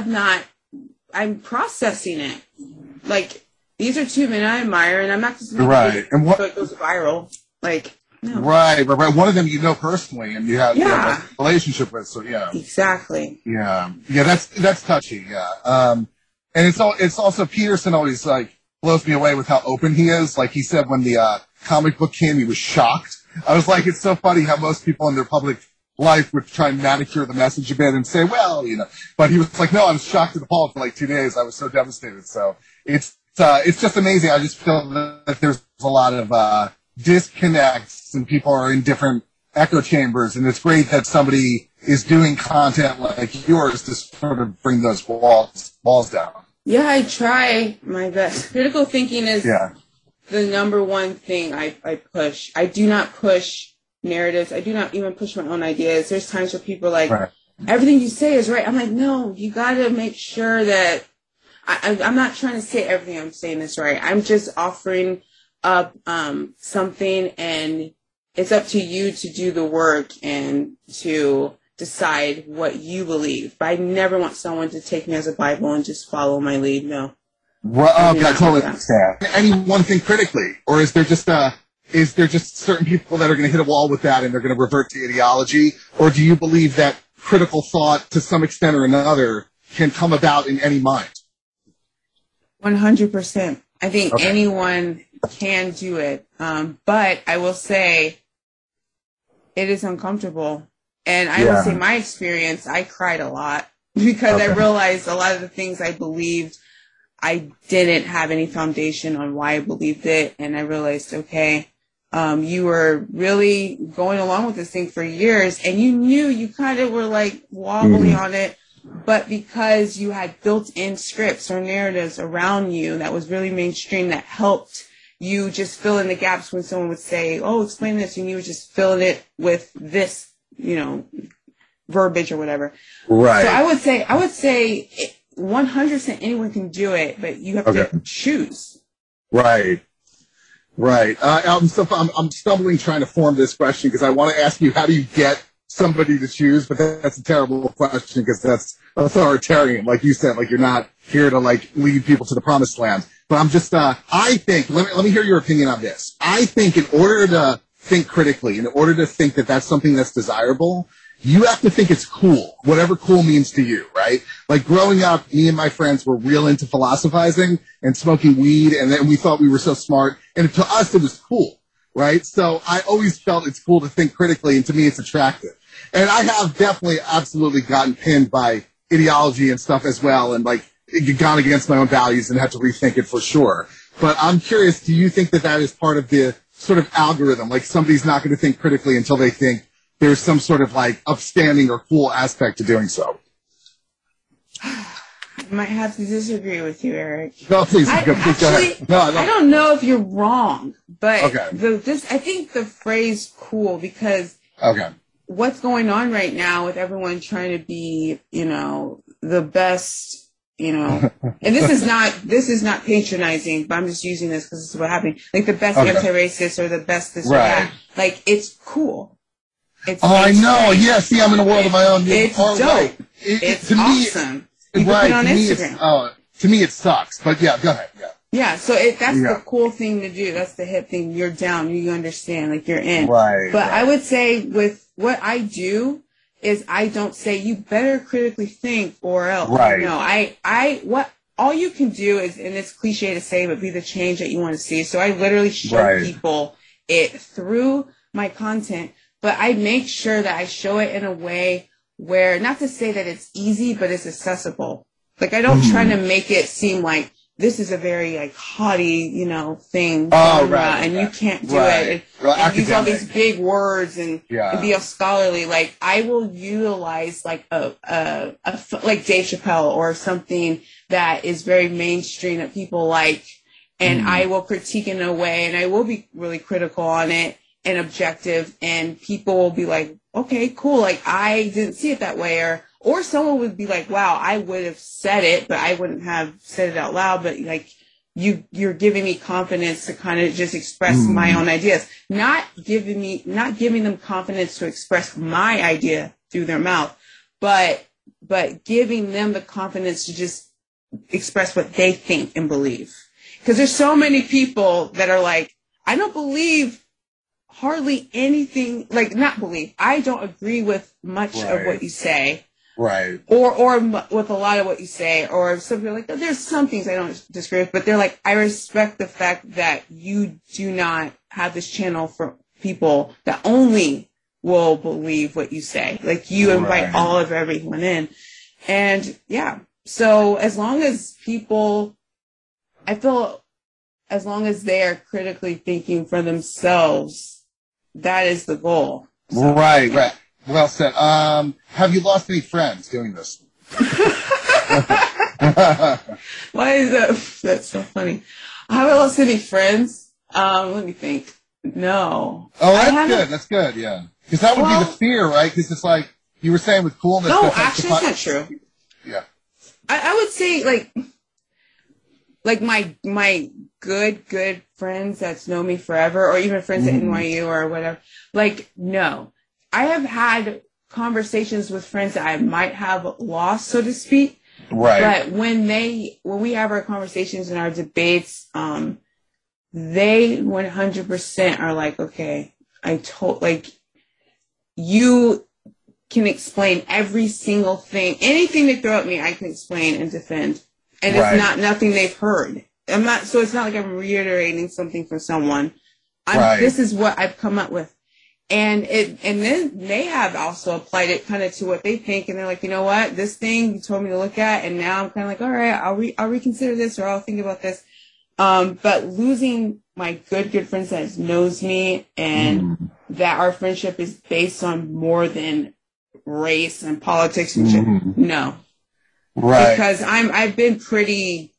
I'm processing it. Like, these are two men I admire, and I'm not just making it so it goes viral. Like, no. Right. One of them you know personally, and you have a relationship with. So yeah. Exactly. Yeah. That's touchy. Yeah. And it's also Peterson always like blows me away with how open he is. Like he said when the comic book came, he was shocked. I was like, it's so funny how most people in their public life would try and manicure the message a bit and say, well, but he was like, no, I was shocked and appalled for like 2 days. I was so devastated. So it's just amazing. I just feel that there's a lot of disconnects and people are in different echo chambers, and it's great that somebody is doing content like yours to sort of bring those walls down. Yeah, I try my best. Critical thinking is the number one thing I push. I do not push narratives. I do not even push my own ideas. There's times where people are like, everything you say is right. I'm like, no, you got to make sure that I'm not trying to say everything I'm saying is right. I'm just offering up something, and it's up to you to do the work and to decide what you believe. But I never want someone to take me as a Bible and just follow my lead. No. I totally understand. Anyone think critically, or is there just certain people that are going to hit a wall with that and they're going to revert to ideology, or do you believe that critical thought, to some extent or another, can come about in any mind? 100%. I think anyone can do it, but I will say it is uncomfortable. And I will say my experience, I cried a lot because I realized a lot of the things I believed, I didn't have any foundation on why I believed it. And I realized, you were really going along with this thing for years, and you knew you kind of were like wobbly on it, but because you had built-in scripts or narratives around you that was really mainstream that helped you just fill in the gaps when someone would say, oh, explain this, and you would just fill it with this, verbiage or whatever. Right. So I would say 100% anyone can do it, but you have to choose. Right. I'm stumbling trying to form this question because I want to ask you, how do you get somebody to choose? But that's a terrible question because that's authoritarian. Like you said, like you're not here to like lead people to the promised land. But I'm just, I think, let me hear your opinion on this. I think in order to think critically, in order to think that that's something that's desirable, you have to think it's cool, whatever cool means to you, right? Like growing up, me and my friends were real into philosophizing and smoking weed, and then we thought we were so smart, and to us it was cool, right? So I always felt it's cool to think critically, and to me it's attractive. And I have definitely absolutely gotten pinned by ideology and stuff as well, and like gone against my own values and had to rethink it for sure. But I'm curious, do you think that is part of the sort of algorithm? Like somebody's not going to think critically until they think there's some sort of like upstanding or cool aspect to doing so. I might have to disagree with you, Eric. No, please. Go ahead. No. I don't know if you're wrong, but I think the phrase cool, because what's going on right now with everyone trying to be, the best, and this is not patronizing, but I'm just using this because this is what happened. Like the best anti-racist or the best this or that. Like it's cool. I know. Yeah, see, I'm in a world of my own. It's dope. It's awesome. You can put it on Instagram. To me, it sucks. But yeah, go ahead. Yeah, so that's the cool thing to do. That's the hip thing. You're down. You understand. Like you're in. Right. But I would say with what I do is I don't say you better critically think or else. Right. No, all you can do is, and it's cliche to say, but be the change that you want to see. So I literally show people it through my content, but I make sure that I show it in a way where, not to say that it's easy, but it's accessible. Like, I don't try to make it seem like this is a very, like, haughty, thing. And you can't do it. And use all these big words and be all scholarly. Like, I will utilize, like, like Dave Chappelle or something that is very mainstream that people like. And I will critique in a way, and I will be really critical on it and objective. And people will be like, okay, cool. Like, I didn't see it that way. Or someone would be like, wow, I would have said it, but I wouldn't have said it out loud. But like, you're giving me confidence to kind of just express my own ideas, not giving them confidence to express my idea through their mouth, but giving them the confidence to just express what they think and believe. Because there's so many people that are like, I don't believe hardly anything, like, not believe, I don't agree with much of what you say. Right. Or with a lot of what you say, or some people are like, there's some things I don't disagree with, but they're like, I respect the fact that you do not have this channel for people that only will believe what you say. Like, you invite all of everyone in. And yeah, so as long as people, I feel as long as they are critically thinking for themselves, that is the goal. So, Right. Well said. Have you lost any friends doing this? Why is that? That's so funny. I haven't lost any friends. Let me think. No. Oh, that's good. That's good. Yeah. Because that would be the fear, right? Because it's like you were saying with coolness. No, actually, it's not true. Yeah. I would say like my good friends that's known me forever, or even friends at NYU or whatever. Like, no. I have had conversations with friends that I might have lost, so to speak. Right. But when we have our conversations and our debates, they 100% are like, okay, you can explain every single thing. Anything they throw at me, I can explain and defend. And it's not nothing they've heard. So it's not like I'm reiterating something from someone. This is what I've come up with. And then they have also applied it kind of to what they think, and they're like, you know what, this thing you told me to look at, and now I'm kind of like, all right, I'll reconsider this, or I'll think about this. But losing my good friends that knows me, and that our friendship is based on more than race and politics and shit, no, because I've been pretty,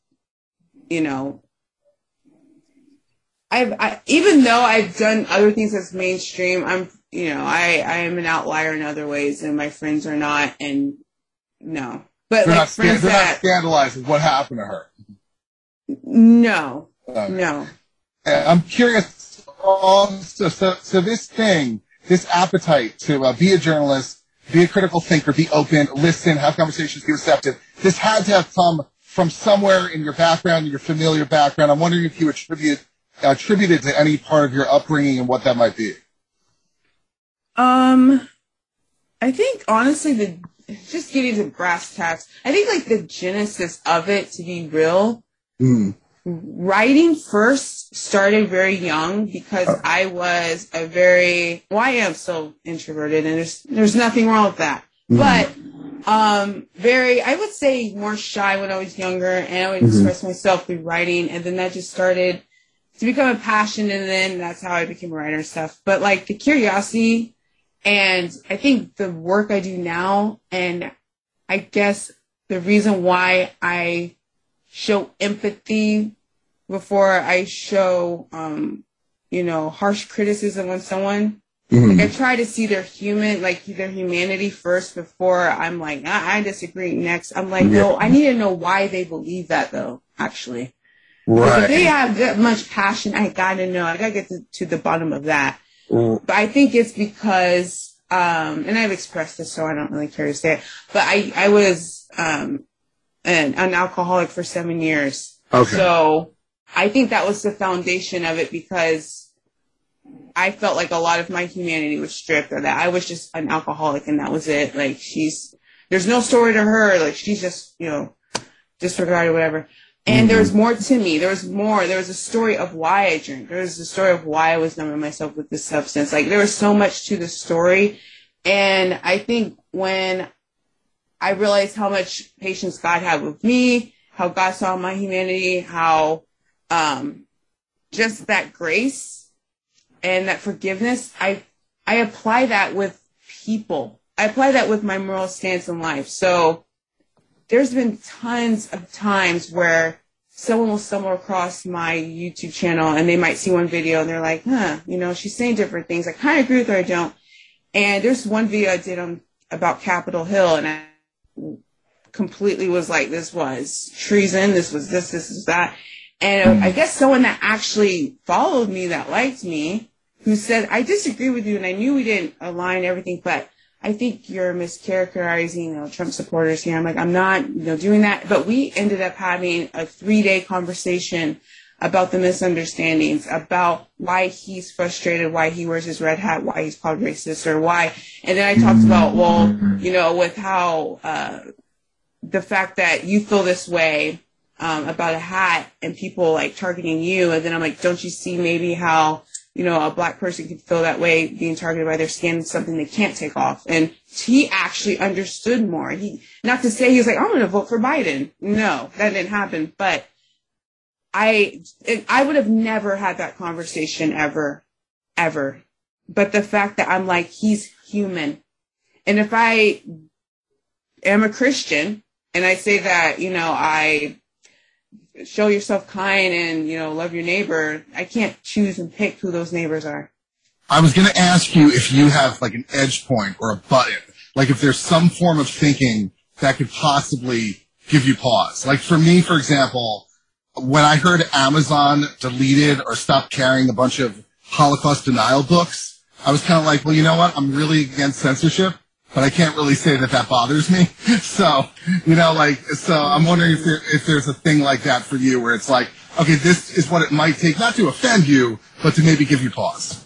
even though I've done other things that's mainstream, I am an outlier in other ways, and my friends are not, and no. But they're like not not scandalized with what happened to her. No, no. I'm curious. So this thing, this appetite to be a journalist, be a critical thinker, be open, listen, have conversations, be receptive. This had to have come from somewhere in your background, in your familiar background. I'm wondering if you attributed to any part of your upbringing and what that might be. I think honestly, just getting to brass tacks, I think like the genesis of it, to be real, writing first started very young because I was I am so introverted, and there's nothing wrong with that. But I would say more shy when I was younger, and I would express myself through writing, and then that just started to become a passion, and then that's how I became a writer and stuff. But like the curiosity, and I think the work I do now, and I guess the reason why I show empathy before I show, harsh criticism on someone. Like I try to see their humanity first before I'm like, I disagree next. I'm like, no, I need to know why they believe that though, actually. Right. If they have that much passion, I gotta know. I gotta get to the bottom of that. But I think it's because, and I've expressed this, so I don't really care to say it, but I was an alcoholic for 7 years. Okay. So I think that was the foundation of it, because I felt like a lot of my humanity was stripped, or that I was just an alcoholic and that was it. Like, there's no story to her. Like, she's just, disregarded, whatever. And there was more to me. There was more. There was a story of why I drank. There was a story of why I was numbing myself with this substance. Like, there was so much to the story. And I think when I realized how much patience God had with me, how God saw my humanity, how just that grace and that forgiveness, I apply that with people. I apply that with my moral stance in life. So there's been tons of times where someone will stumble across my YouTube channel and they might see one video and they're like, she's saying different things. I kind of agree with her, I don't. And there's one video I did about Capitol Hill, and I completely was like, this was treason, this was this is that. And I guess someone that actually followed me, that liked me, who said, I disagree with you, and I knew we didn't align everything, but I think you're mischaracterizing Trump supporters here. I'm like, I'm not doing that. But we ended up having a 3-day conversation about the misunderstandings, about why he's frustrated, why he wears his red hat, why he's called racist, or why. And then I talked about, with how the fact that you feel this way about a hat and people like targeting you. And then I'm like, don't you see maybe how a black person could feel that way being targeted by their skin, something they can't take off. And he actually understood more. Not to say he was like, I'm going to vote for Biden. No, that didn't happen. But I would have never had that conversation ever. But the fact that I'm like, he's human. And if I am a Christian and I say that, I show yourself kind and, love your neighbor, I can't choose and pick who those neighbors are. I was going to ask you if you have like an edge point or a button, like if there's some form of thinking that could possibly give you pause. Like for me, for example, when I heard Amazon deleted or stopped carrying a bunch of Holocaust denial books, I was kind of like, well, you know what? I'm really against censorship, but I can't really say that bothers me. So, so I'm wondering if there's a thing like that for you where it's like, okay, this is what it might take, not to offend you, but to maybe give you pause.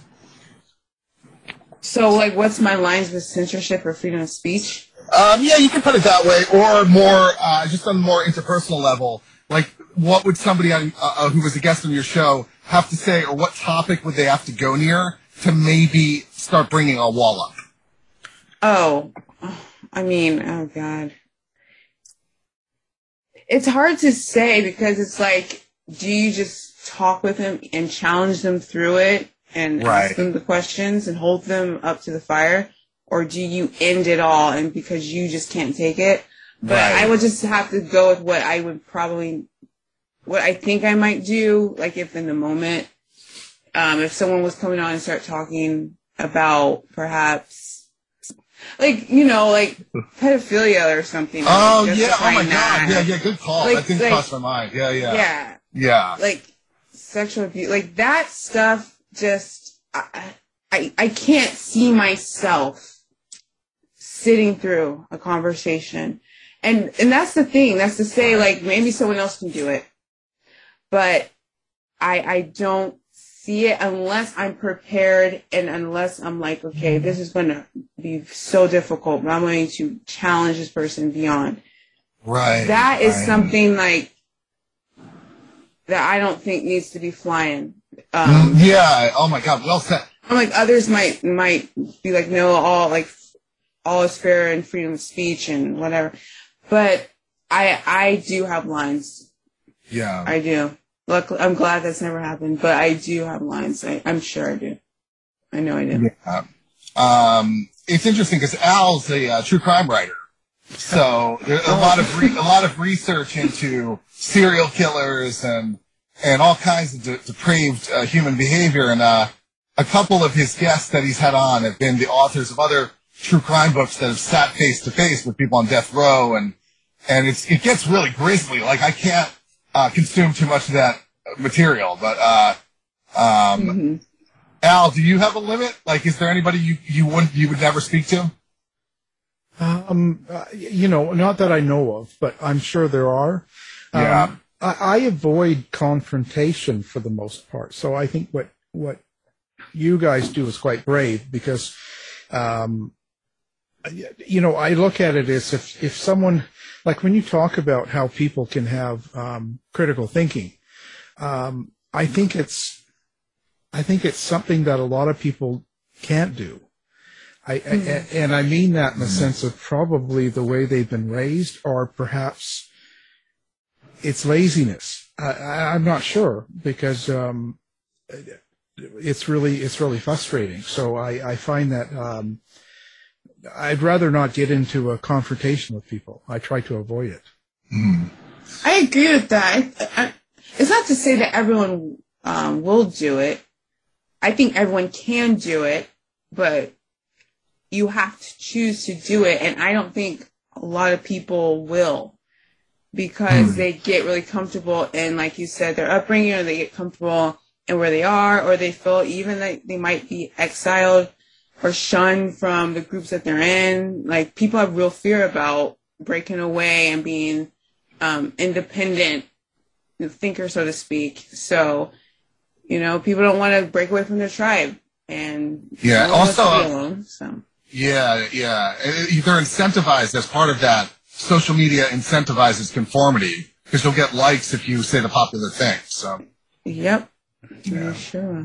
So, like, what's my lines with censorship or freedom of speech? Yeah, you can put it that way, or more, just on a more interpersonal level. Like, what would somebody who was a guest on your show have to say, or what topic would they have to go near to maybe start bringing a wall up? Oh God. It's hard to say because it's like, do you just talk with them and challenge them through it and ask them the questions and hold them up to the fire? Or do you end it all and because you just can't take it? But I would just have to go with what I think I might do, like if in the moment, if someone was coming on and start talking about perhaps like pedophilia or something. Oh, yeah. Oh, my God. Yeah, good call. That thing crossed my mind. Yeah. Like, sexual abuse. Like, that stuff just, I can't see myself sitting through a conversation. And that's the thing. That's to say, like, maybe someone else can do it. But I don't see it unless I'm prepared and unless I'm like, okay, this is going to be so difficult, but I'm going to challenge this person beyond. Right. That is something like that I don't think needs to be flying. Yeah. Oh my God. Well said. I'm like, others might be like, no, all is fair and freedom of speech and whatever. But I do have lines. Yeah. I do. Look, I'm glad that's never happened, but I do have lines. I'm sure I do. I know I do. Yeah. It's interesting because Al's a true crime writer, so there's a lot of research into serial killers and all kinds of depraved human behavior. And a couple of his guests that he's had on have been the authors of other true crime books that have sat face to face with people on death row, and it gets really grisly. Like I can't consume too much of that material, but Al, do you have a limit? Like, is there anybody you would never speak to? Not that I know of, but I'm sure there are. Yeah. I avoid confrontation for the most part. So I think what you guys do is quite brave because, you know, I look at it as if someone, like when you talk about how people can have critical thinking, I think it's something that a lot of people can't do. And I mean that in the sense of probably the way they've been raised, or perhaps it's laziness. I'm not sure, because it's really frustrating. So I find that I'd rather not get into a confrontation with people. I try to avoid it. I agree with that. It's not to say that everyone will do it. I think everyone can do it, but you have to choose to do it. And I don't think a lot of people will, because they get really comfortable in, like you said, their upbringing, or they get comfortable in where they are, or they feel even like they might be exiled or shunned from the groups that they're in. Like, people have real fear about breaking away and being independent thinker, so to speak. So, you know, people don't want to break away from their tribe, and also alone, so. They're incentivized as part of that. Social media incentivizes conformity because you'll get likes if you say the popular thing. So, yep, yeah, sure.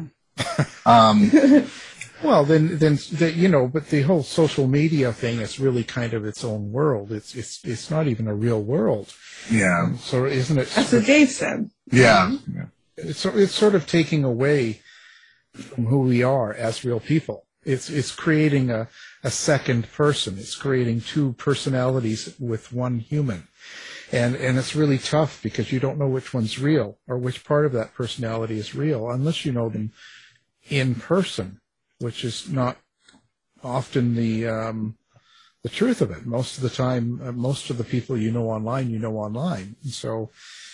Well, then you know, but the whole social media thing is really kind of its own world. It's not even a real world. Yeah. So isn't it? That's what Dave said. Yeah. It's sort of taking away from who we are as real people. It's creating a second person. It's creating two personalities with one human. And it's really tough because you don't know which one's real or which part of that personality is real unless you know them in person, which is not often the truth of it. Most of the time, most of the people you know online. And so,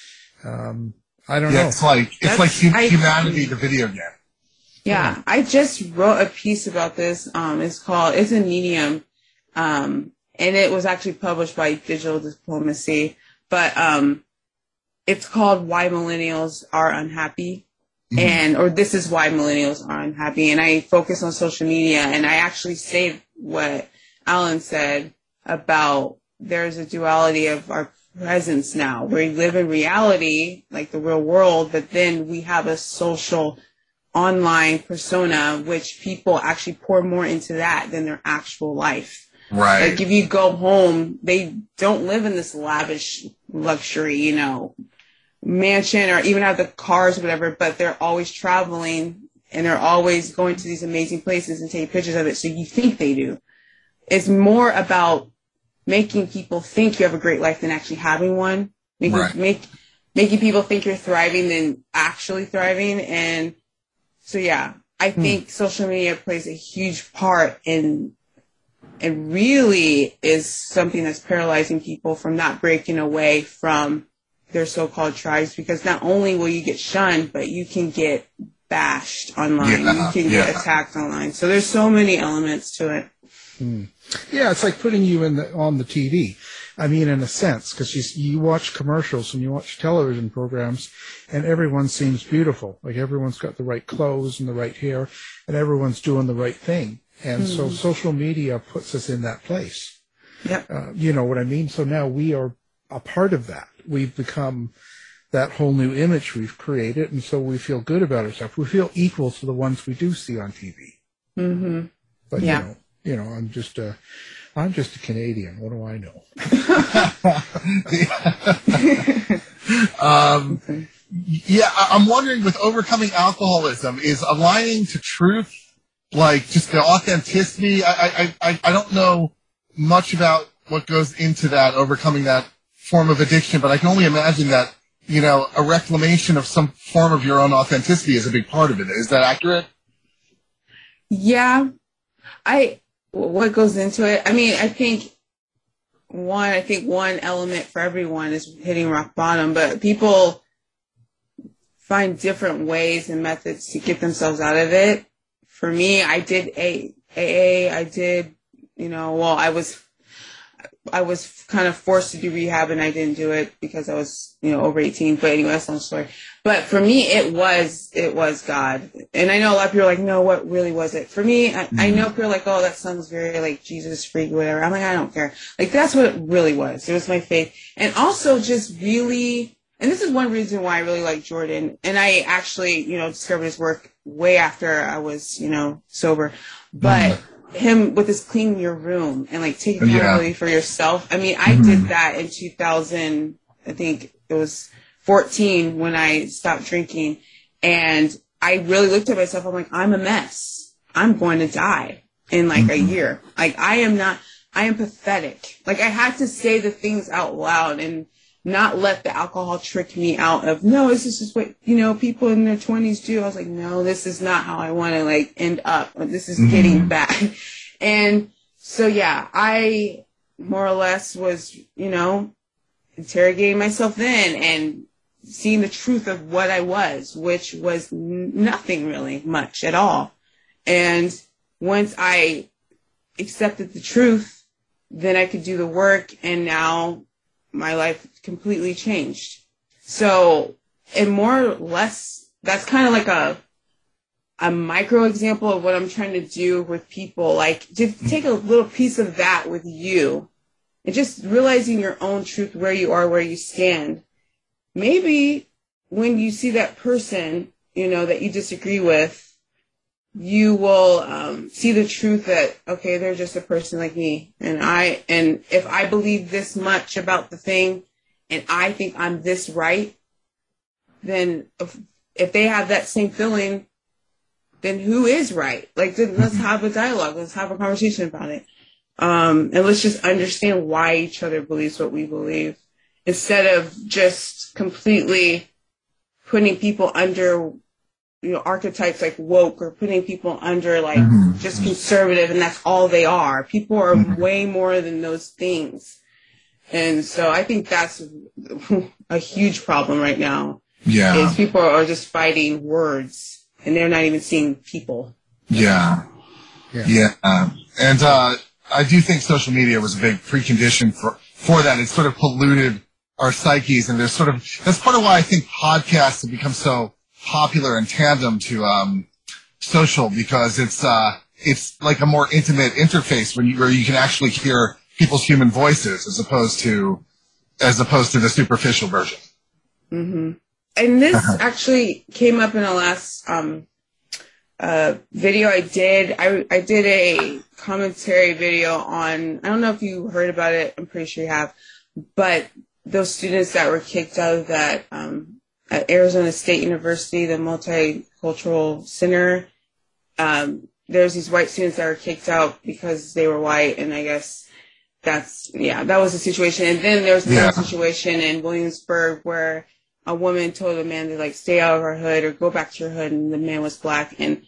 I don't know. It's like humanity, the video game. Yeah, I just wrote a piece about this. It's in Medium, and it was actually published by Digital Diplomacy. But it's called "Why Millennials Are Unhappy," or "This is Why Millennials Are Unhappy." And I focus on social media, and I actually say what Alan said about there's a duality of our presence now. We live in reality, like the real world, but then we have a social online persona, which people actually pour more into that than their actual life. Right. Like, if you go home, they don't live in this lavish luxury, you know, mansion, or even have the cars or whatever, but they're always traveling and they're always going to these amazing places and taking pictures of it. So you think they do. It's more about making people think you have a great life than actually having one. Making people think you're thriving than actually thriving. And so, yeah, I think social media plays a huge part in, and really is something that's paralyzing people from not breaking away from their so-called tribes, because not only will you get shunned, but you can get bashed online. You can get attacked online. So there's so many elements to it. Yeah, it's like putting you on the TV. I mean, in a sense, because you watch commercials and you watch television programs, and everyone seems beautiful. Like, everyone's got the right clothes and the right hair, and everyone's doing the right thing. And so social media puts us in that place. Yep. You know what I mean? So now we are a part of that. We've become that whole new image we've created, and so we feel good about ourselves. We feel equal to the ones we do see on TV. Mm-hmm. But you know, I'm just a Canadian. What do I know? I'm wondering, with overcoming alcoholism, is aligning to truth, like just the authenticity? I don't know much about what goes into that, overcoming that form of addiction, but I can only imagine that, you know, a reclamation of some form of your own authenticity is a big part of it. Is that accurate? Yeah. What goes into it? I mean, I think one element for everyone is hitting rock bottom, but people find different ways and methods to get themselves out of it. For me, I did AA. I did, I was kind of forced to do rehab, and I didn't do it because I was, over 18. But anyway, that's another story. But for me, it was God. And I know a lot of people are like, no, what really was it? For me, I know people are like, oh, that sounds very like Jesus freak, whatever. I'm like, I don't care. Like, that's what it really was. It was my faith. And also just really, and this is one reason why I really like Jordan. And I actually, discovered his work way after I was, sober. But him with his clean your room and like taking accountability for yourself. I mean, I did that in 2000, I think it was 14 when I stopped drinking, and I really looked at myself. I'm like, I'm a mess. I'm going to die in like a year. Like, I am pathetic. Like, I had to say the things out loud and not let the alcohol trick me out of, no, this is just what, people in their 20s do. I was like, no, this is not how I want to like end up. This is getting back. And so, yeah, I more or less was, interrogating myself then and seeing the truth of what I was, which was nothing really much at all. And once I accepted the truth, then I could do the work, and now my life completely changed. So, and more or less, that's kind of like a micro example of what I'm trying to do with people. Like, just take a little piece of that with you and just realizing your own truth, where you are, where you stand. Maybe when you see that person, that you disagree with, you will see the truth that, okay, they're just a person like me. And if I believe this much about the thing and I think I'm this right, then if they have that same feeling, then who is right? Like, then let's have a dialogue. Let's have a conversation about it. And let's just understand why each other believes what we believe, instead of just completely putting people under, archetypes like woke, or putting people under like just conservative, and that's all they are. People are way more than those things. And so I think that's a huge problem right now. Yeah. Is people are just fighting words, and they're not even seeing people. Yeah. And I do think social media was a big precondition for that. It sort of polluted our psyches, and that's part of why I think podcasts have become so popular in tandem to social, because it's like a more intimate interface where you can actually hear people's human voices as opposed to the superficial version. Mm-hmm. And this actually came up in the last video I did. I did a commentary video on, I don't know if you heard about it, I'm pretty sure you have, but those students that were kicked out of that at Arizona State University, the Multicultural Center, there's these white students that were kicked out because they were white, and I guess that was the situation. And then there was another situation in Williamsburg where a woman told a man to like stay out of her hood or go back to your hood, and the man was black. And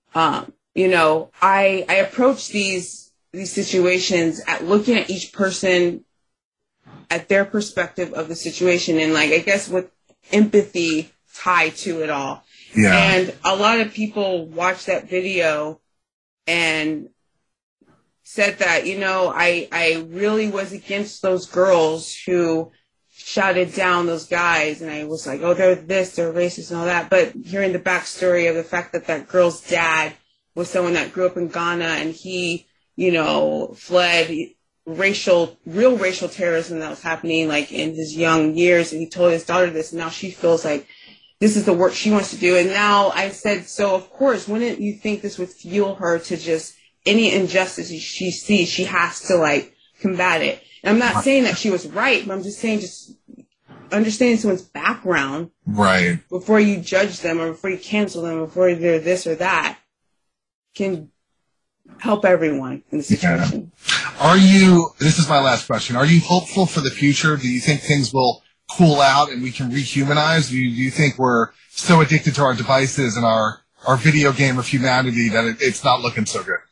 I approach these situations at looking at each person at their perspective of the situation, and like, I guess with empathy tied to it all. Yeah. And a lot of people watched that video and said that, I really was against those girls who shouted down those guys, and I was like, oh, they're this, they're racist and all that. But hearing the backstory of the fact that girl's dad was someone that grew up in Ghana, and he, fled real racial terrorism that was happening like in his young years, and he told his daughter this, and now she feels like this is the work she wants to do. And now I said, so of course, wouldn't you think this would fuel her to just any injustice she sees, she has to like combat it? And I'm not saying that she was right, but I'm just saying, just understanding someone's background right before you judge them, or before you cancel them, before they're this or that, can help everyone in the situation. This is my last question, are you hopeful for the future? Do you think things will cool out and we can rehumanize? Do you think we're so addicted to our devices and our video game of humanity that it's not looking so good?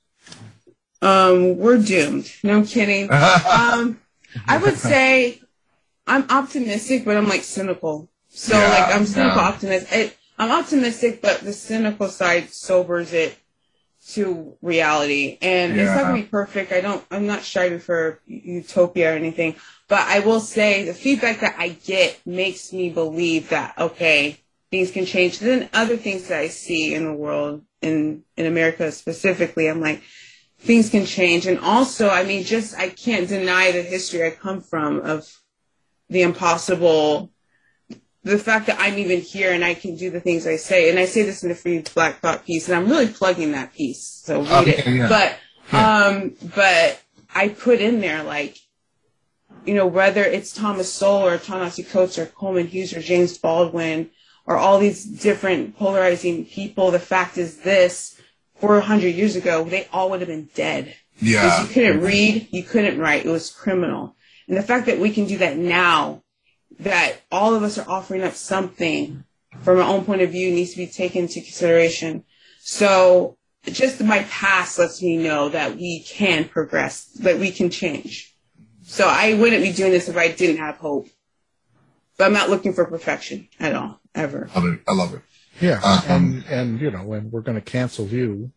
We're doomed. No, I'm kidding. I would say I'm optimistic, but I'm like cynical. So I'm cynical optimist. I'm optimistic, but the cynical side sobers it to reality. And it's not going to be perfect. I'm not striving for utopia or anything, but I will say the feedback that I get makes me believe that, okay, things can change. Then other things that I see in the world, in America specifically, I'm like, things can change. And also, I mean, I can't deny the history I come from of the impossible, the fact that I'm even here and I can do the things I say. And I say this in the Free Black Thought piece, and I'm really plugging that piece. So read it. Yeah. But I put in there, like, whether it's Thomas Sowell or Ta-Nehisi Coates or Coleman Hughes or James Baldwin or all these different polarizing people, the fact is this, 400 years ago, they all would have been dead. Yeah. Because you couldn't read, you couldn't write. It was criminal. And the fact that we can do that now, that all of us are offering up something from our own point of view, needs to be taken into consideration. So just my past lets me know that we can progress, that we can change. So I wouldn't be doing this if I didn't have hope. But I'm not looking for perfection at all, ever. I love it. Yeah, and and we're going to cancel you.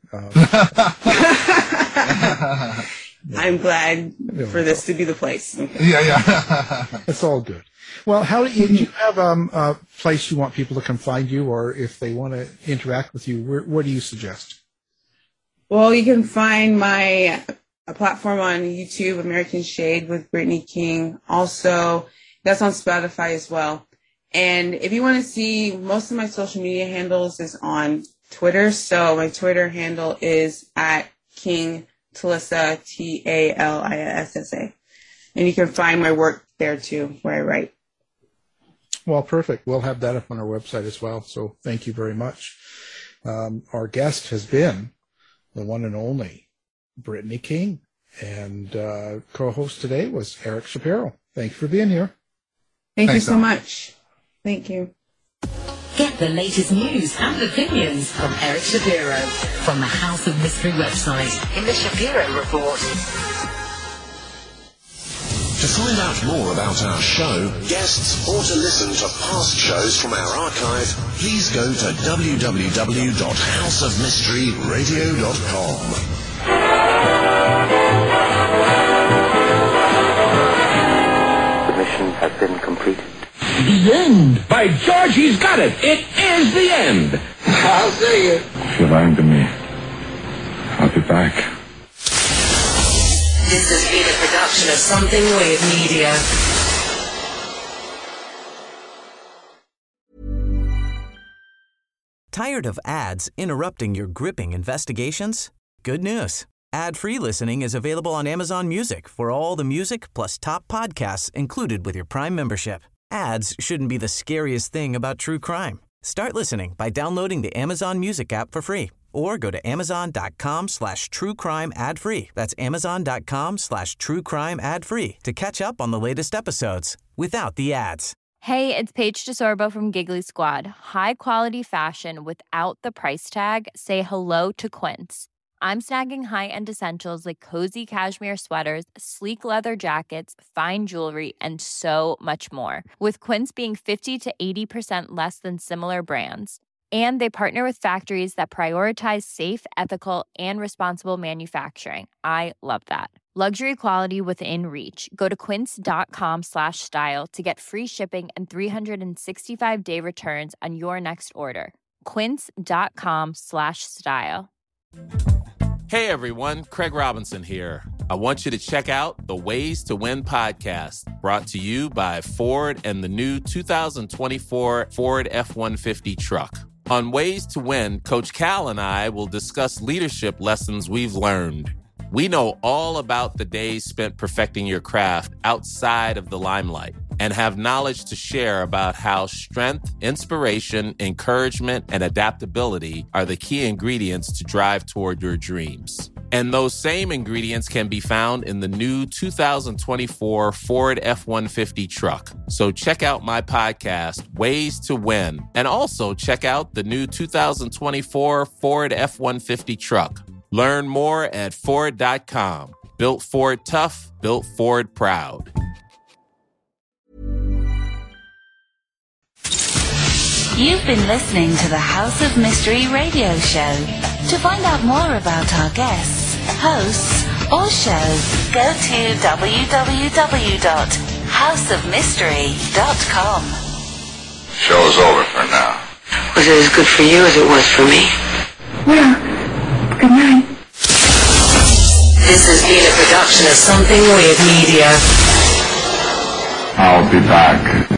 I'm glad for this to be the place. Okay. Yeah. It's all good. Well, do you have a place you want people to come find you, or if they want to interact with you, where do you suggest? Well, you can find my platform on YouTube, American Shade with Brittany King. Also, that's on Spotify as well. And if you want to see, most of my social media handles is on Twitter. So my Twitter handle is @King Talissa, TALISSA. And you can find my work there too, where I write. Well, perfect. We'll have that up on our website as well. So thank you very much. Our guest has been the one and only Brittany King. And co-host today was Eric Shapiro. Thank you for being here. Thanks you so much. Thank you. Get the latest news and opinions from Eric Shapiro from the House of Mystery website in the Shapiro Report. To find out more about our show, guests, or to listen to past shows from our archive, please go to www.houseofmysteryradio.com. The mission has been completed. The end! By George, he's got it! It is the end! I'll say it. If you're lying to me, I'll be back. This has been a production of Something Weird Media. Tired of ads interrupting your gripping investigations? Good news. Ad-free listening is available on Amazon Music for all the music plus top podcasts included with your Prime membership. Ads shouldn't be the scariest thing about true crime. Start listening by downloading the Amazon Music app for free or go to amazon.com/truecrime ad-free. That's amazon.com/truecrime ad-free to catch up on the latest episodes without the ads. Hey, it's Paige DeSorbo from Giggly Squad. High quality fashion without the price tag. Say hello to Quince. I'm snagging high-end essentials like cozy cashmere sweaters, sleek leather jackets, fine jewelry, and so much more. With Quince being 50 to 80% less than similar brands. And they partner with factories that prioritize safe, ethical, and responsible manufacturing. I love that. Luxury quality within reach. Go to quince.com/style to get free shipping and 365-day returns on your next order. Quince.com/style. Hey everyone, Craig Robinson here. I want you to check out the Ways to Win podcast, brought to you by Ford and the new 2024 Ford F-150 truck. On Ways to Win, Coach Cal and I will discuss leadership lessons we've learned. We know all about the days spent perfecting your craft outside of the limelight and have knowledge to share about how strength, inspiration, encouragement, and adaptability are the key ingredients to drive toward your dreams. And those same ingredients can be found in the new 2024 Ford F-150 truck. So check out my podcast, Ways to Win, and also check out the new 2024 Ford F-150 truck. Learn more at Ford.com. Built Ford tough, built Ford proud. You've been listening to the House of Mystery radio show. To find out more about our guests, hosts, or shows, go to www.houseofmystery.com. Show's over for now. Was it as good for you as it was for me? Well, good night. This has been a production of Something Weird Media. I'll be back.